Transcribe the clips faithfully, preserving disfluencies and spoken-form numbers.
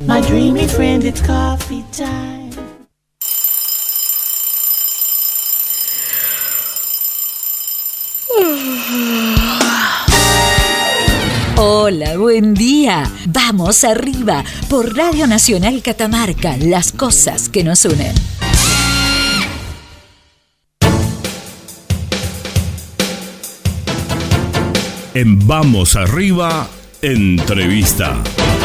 My dreamy friend, it's coffee time. Hola, buen día. Vamos arriba por Radio Nacional Catamarca, las cosas que nos unen. En Vamos Arriba, entrevista.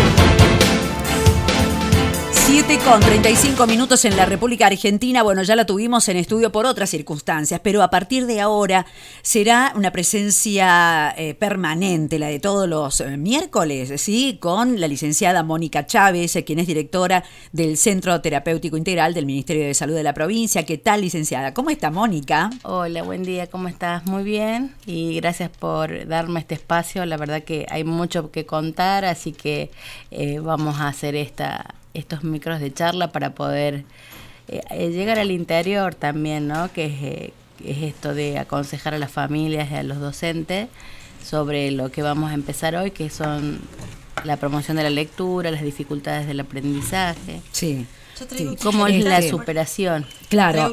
siete con treinta y cinco minutos en la República Argentina. Bueno, ya la tuvimos en estudio por otras circunstancias, pero a partir de ahora será una presencia eh, permanente, la de todos los eh, miércoles, ¿sí? Con la licenciada Mónica Chávez, eh, quien es directora del Centro Terapéutico Integral del Ministerio de Salud de la provincia. ¿Qué tal, licenciada? ¿Cómo está, Mónica? Hola, buen día, ¿cómo estás? Muy bien, y gracias por darme este espacio. La verdad que hay mucho que contar, así que eh, vamos a hacer esta... estos micros de charla para poder eh, llegar al interior también, ¿no? Que es, eh, es esto de aconsejar a las familias y a los docentes sobre lo que vamos a empezar hoy, que son la promoción de la lectura, las dificultades del aprendizaje. Sí. Sí, cómo es la superación. Claro,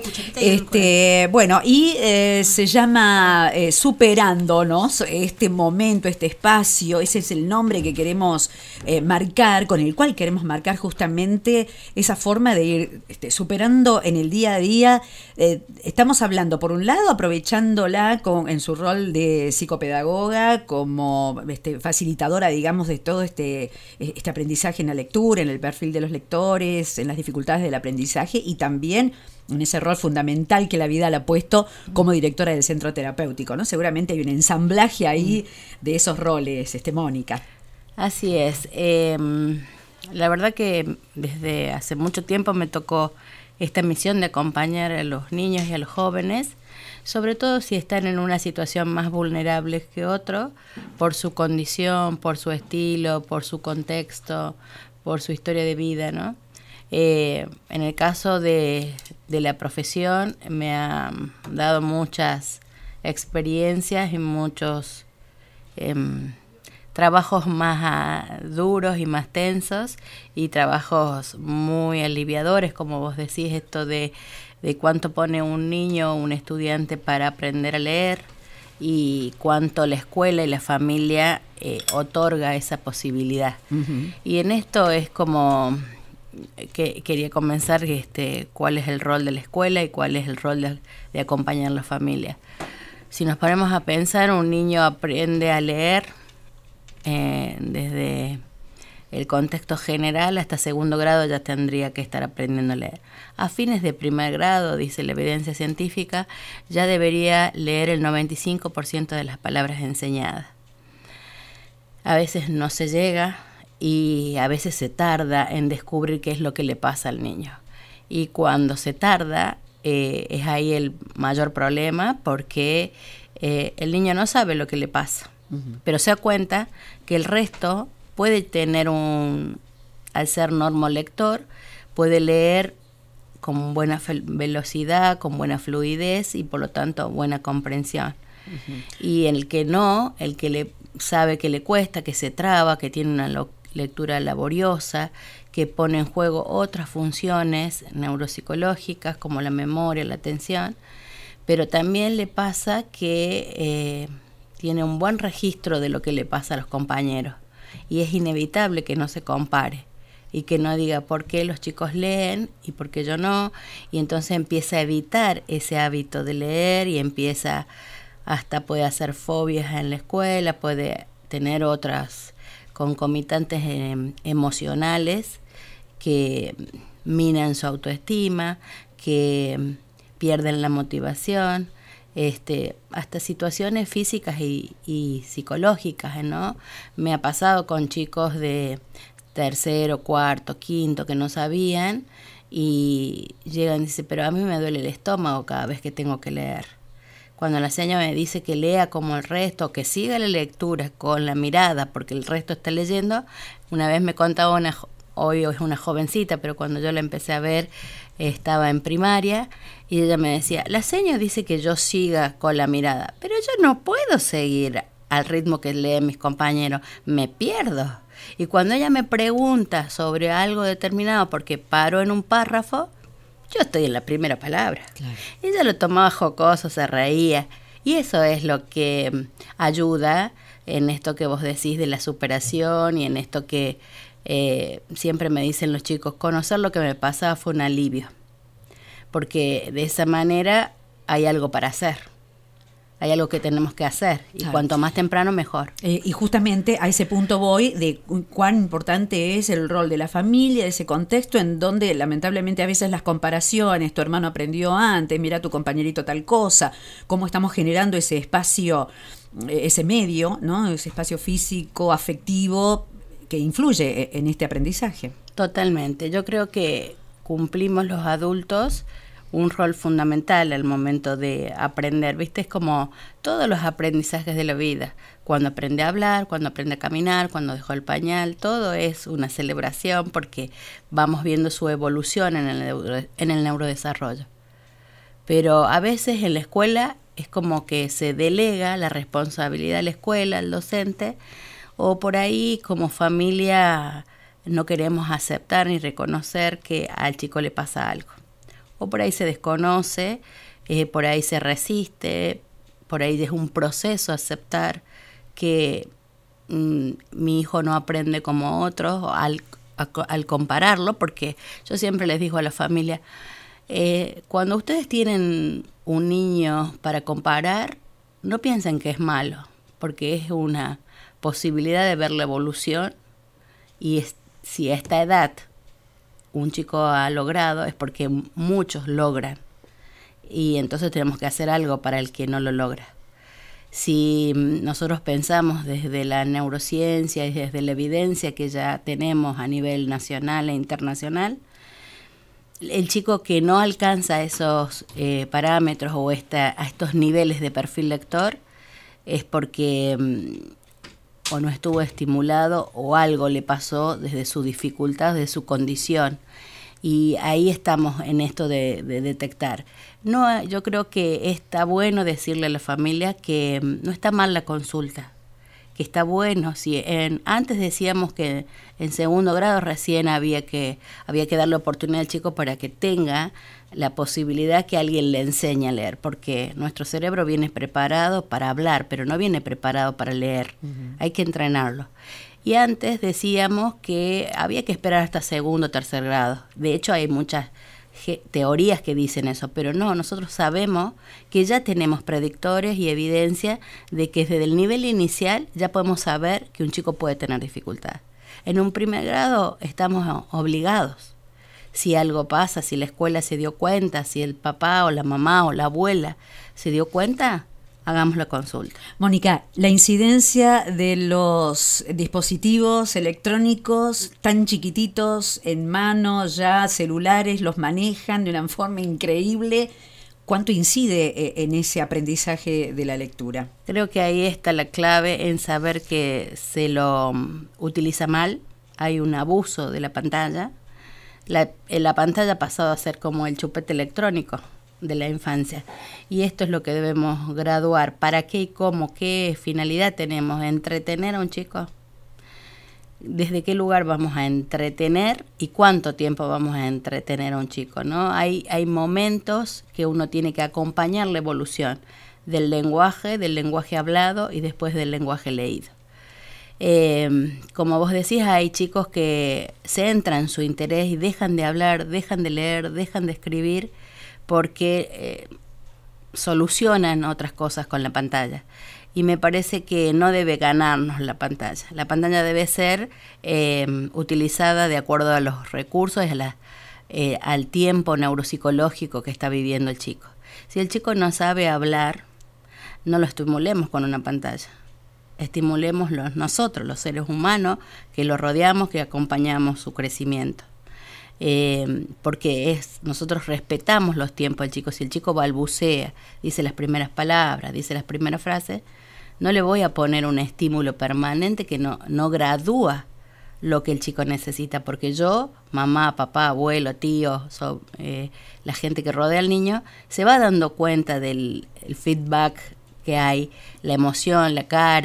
este, bueno, y eh, se llama eh, Superándonos, este momento, este espacio, ese es el nombre que queremos eh, marcar, con el cual queremos marcar justamente esa forma de ir este, superando en el día a día. Eh, estamos hablando, por un lado, aprovechándola con, en su rol de psicopedagoga, como este, facilitadora, digamos, de todo este, este aprendizaje en la lectura, en el perfil de los lectores, en las dificultades del aprendizaje, y también en ese rol fundamental que la vida le ha puesto como directora del centro terapéutico, ¿no? Seguramente hay un ensamblaje ahí de esos roles, este, Mónica. Así es. Eh, la verdad que desde hace mucho tiempo me tocó esta misión de acompañar a los niños y a los jóvenes, sobre todo si están en una situación más vulnerable que otro, por su condición, por su estilo, por su contexto, por su historia de vida, ¿no? Eh, en el caso de, de la profesión me ha dado muchas experiencias y muchos eh, trabajos más uh, duros y más tensos, y trabajos muy aliviadores, como vos decís, esto de, de cuánto pone un niño o un estudiante para aprender a leer y cuánto la escuela y la familia eh, otorga esa posibilidad. Uh-huh. Y en esto es como... que quería comenzar este, cuál es el rol de la escuela y cuál es el rol de, de acompañar a la familia. Si nos ponemos a pensar, un niño aprende a leer eh, desde el contexto general hasta segundo grado, ya tendría que estar aprendiendo a leer. A fines de primer grado, dice la evidencia científica, ya debería leer el noventa y cinco por ciento de las palabras enseñadas. A veces no se llega, y a veces se tarda en descubrir qué es lo que le pasa al niño. Y cuando se tarda, eh, es ahí el mayor problema, porque eh, el niño no sabe lo que le pasa, uh-huh. pero se da cuenta que el resto puede tener un, al ser normolector, puede leer con buena velocidad, con buena fluidez y por lo tanto buena comprensión. Uh-huh. Y el que no, el que le sabe que le cuesta, que se traba, que tiene una lo- lectura laboriosa, que pone en juego otras funciones neuropsicológicas como la memoria, la atención, pero también le pasa que eh, tiene un buen registro de lo que le pasa a los compañeros, y es inevitable que no se compare y que no diga por qué los chicos leen y por qué yo no, y entonces empieza a evitar ese hábito de leer y empieza, hasta puede hacer fobias en la escuela, puede tener otras concomitantes eh, emocionales que minan su autoestima, que pierden la motivación, este, hasta situaciones físicas y, y psicológicas, ¿no? Me ha pasado con chicos de tercero, cuarto, quinto que no sabían, y llegan y dicen, pero a mí me duele el estómago cada vez que tengo que leer. Cuando la señora me dice que lea como el resto, que siga la lectura con la mirada, porque el resto está leyendo. Una vez me contaba una, hoy es una jovencita, pero cuando yo la empecé a ver estaba en primaria, y ella me decía, la señora dice que yo siga con la mirada, pero yo no puedo seguir al ritmo que leen mis compañeros, me pierdo. Y cuando ella me pregunta sobre algo determinado porque paró en un párrafo, yo estoy en la primera palabra. Claro. Ella lo tomaba jocoso, se reía. Y eso es lo que ayuda en esto que vos decís de la superación y en esto que eh, siempre me dicen los chicos, conocer lo que me pasaba fue un alivio. Porque de esa manera hay algo para hacer. Hay algo que tenemos que hacer y claro. cuanto más temprano mejor. Eh, y justamente a ese punto voy de cuán importante es el rol de la familia, de ese contexto en donde lamentablemente a veces las comparaciones, tu hermano aprendió antes, mira tu compañerito tal cosa, cómo estamos generando ese espacio, ese medio, ¿no? Ese espacio físico, afectivo que influye en este aprendizaje. Totalmente. Yo creo que cumplimos los adultos un rol fundamental al momento de aprender, ¿viste? Es como todos los aprendizajes de la vida. Cuando aprende a hablar, cuando aprende a caminar, cuando dejó el pañal, todo es una celebración porque vamos viendo su evolución en el, neuro, en el neurodesarrollo. Pero a veces en la escuela es como que se delega la responsabilidad a la escuela, al docente, o por ahí como familia no queremos aceptar ni reconocer que al chico le pasa algo. O por ahí se desconoce, eh, por ahí se resiste, por ahí es un proceso aceptar que mm, mi hijo no aprende como otros al, a, al compararlo, porque yo siempre les digo a la familia, eh, cuando ustedes tienen un niño para comparar, no piensen que es malo, porque es una posibilidad de ver la evolución y es, si a esta edad un chico ha logrado es porque muchos logran y entonces tenemos que hacer algo para el que no lo logra. Si nosotros pensamos desde la neurociencia y desde la evidencia que ya tenemos a nivel nacional e internacional, el chico que no alcanza esos eh, parámetros o esta, a estos niveles de perfil lector es porque mm, o no estuvo estimulado o algo le pasó desde su dificultad, desde su condición. Y ahí estamos en esto de, de detectar. No, yo creo que está bueno decirle a la familia que no está mal la consulta, que está bueno. Si en, antes decíamos que en segundo grado recién había que, había que darle oportunidad al chico para que tenga la posibilidad que alguien le enseñe a leer, porque nuestro cerebro viene preparado para hablar, pero no viene preparado para leer. Uh-huh. Hay que entrenarlo. Y antes decíamos que había que esperar hasta segundo o tercer grado. De hecho, hay muchas ge- teorías que dicen eso, pero no, nosotros sabemos que ya tenemos predictores y evidencia de que desde el nivel inicial ya podemos saber que un chico puede tener dificultad. En un primer grado estamos obligados. Si algo pasa, si la escuela se dio cuenta, si el papá o la mamá o la abuela se dio cuenta, hagamos la consulta. Mónica, la incidencia de los dispositivos electrónicos tan chiquititos en manos, ya celulares, los manejan de una forma increíble. ¿Cuánto incide en ese aprendizaje de la lectura? Creo que ahí está la clave en saber que se lo utiliza mal, hay un abuso de la pantalla. La, la pantalla ha pasado a ser como el chupete electrónico de la infancia. Y esto es lo que debemos graduar. ¿Para qué y cómo? ¿Qué finalidad tenemos? ¿Entretener a un chico? ¿Desde qué lugar vamos a entretener y cuánto tiempo vamos a entretener a un chico? ¿No? Hay, hay momentos que uno tiene que acompañar la evolución del lenguaje, del lenguaje hablado y después del lenguaje leído. Eh, como vos decís, hay chicos que centran en su interés y dejan de hablar, dejan de leer, dejan de escribir porque eh, solucionan otras cosas con la pantalla. Y me parece que no debe ganarnos la pantalla. La pantalla debe ser eh, utilizada de acuerdo a los recursos y a la, eh, al tiempo neuropsicológico que está viviendo el chico. Si el chico no sabe hablar, no lo estimulemos con una pantalla. Estimulémoslo nosotros, los seres humanos, que lo rodeamos, que acompañamos su crecimiento. Eh, porque es nosotros respetamos los tiempos del chico. Si el chico balbucea, dice las primeras palabras, dice las primeras frases, no le voy a poner un estímulo permanente que no, no gradúa lo que el chico necesita, porque yo, mamá, papá, abuelo, tío, so, eh, la gente que rodea al niño, se va dando cuenta del el feedback que hay, la emoción, la cara,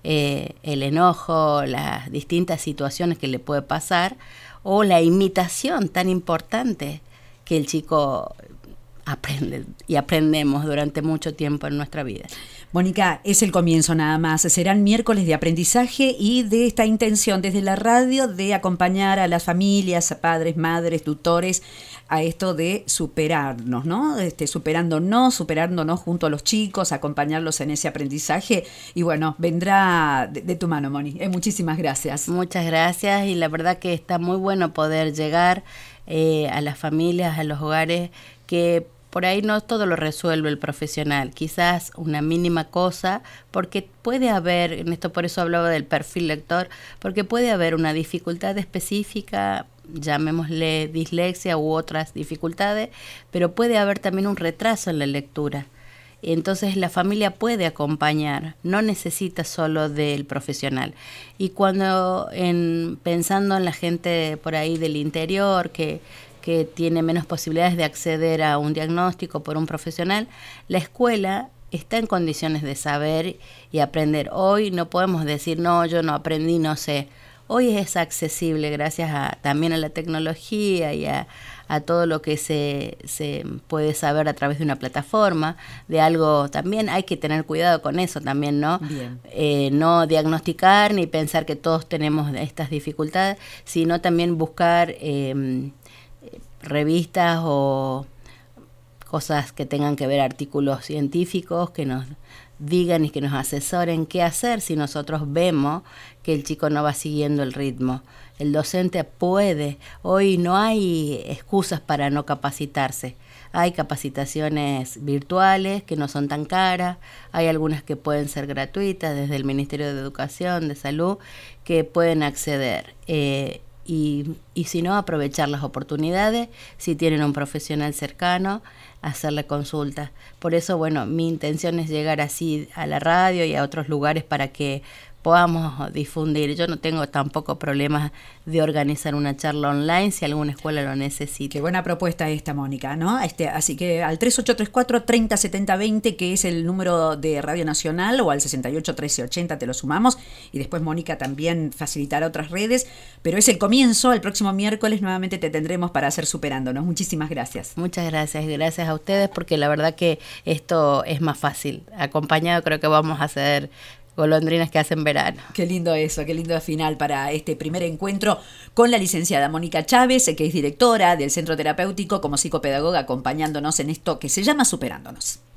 eh, el enojo, las distintas situaciones que le puede pasar, o la imitación tan importante que el chico aprende y aprendemos durante mucho tiempo en nuestra vida. Mónica, es el comienzo nada más. Serán miércoles de aprendizaje y de esta intención desde la radio de acompañar a las familias, a padres, madres, tutores, a esto de superarnos, ¿no? Este, superándonos, superándonos junto a los chicos, acompañarlos en ese aprendizaje. Y bueno, vendrá de, de tu mano, Moni. Eh, muchísimas gracias. Muchas gracias, y la verdad que está muy bueno poder llegar eh, a las familias, a los hogares, que por ahí no todo lo resuelve el profesional, quizás una mínima cosa, porque puede haber, en esto por eso hablaba del perfil lector, porque puede haber una dificultad específica, llamémosle dislexia u otras dificultades, pero puede haber también un retraso en la lectura. Entonces la familia puede acompañar, no necesita solo del profesional. Y cuando en, pensando en la gente por ahí del interior, que que tiene menos posibilidades de acceder a un diagnóstico por un profesional, la escuela está en condiciones de saber y aprender. Hoy no podemos decir, no, yo no aprendí, no sé. Hoy es accesible gracias a, también a la tecnología y a, a todo lo que se, se puede saber a través de una plataforma, de algo también. Hay que tener cuidado con eso también, ¿no? Bien. Eh, no diagnosticar ni pensar que todos tenemos estas dificultades, sino también buscar Eh, revistas o cosas que tengan que ver, artículos científicos que nos digan y que nos asesoren qué hacer si nosotros vemos que el chico no va siguiendo el ritmo. El docente puede, hoy no hay excusas para no capacitarse. Hay capacitaciones virtuales que no son tan caras, hay algunas que pueden ser gratuitas desde el Ministerio de Educación, de Salud, que pueden acceder. Eh, Y, y si no, aprovechar las oportunidades, si tienen un profesional cercano, hacerle consulta. Por eso, bueno, mi intención es llegar así a la radio y a otros lugares para que podamos difundir. Yo no tengo tampoco problemas de organizar una charla online si alguna escuela lo necesita. Qué buena propuesta esta, Mónica, ¿no? Este, así que al tres ocho tres cuatro, tres cero siete cero dos cero, que es el número de Radio Nacional, o al sesenta y ocho, trece ochenta, te lo sumamos, y después Mónica también facilitará otras redes, pero es el comienzo. El próximo miércoles nuevamente te tendremos para hacer Superándonos. Muchísimas gracias. Muchas gracias, gracias a ustedes, porque la verdad que esto es más fácil. Acompañado creo que vamos a hacer golondrinas que hacen verano. Qué lindo eso, qué lindo final para este primer encuentro con la licenciada Mónica Chávez, que es directora del Centro Terapéutico como psicopedagoga, acompañándonos en esto que se llama Superándonos.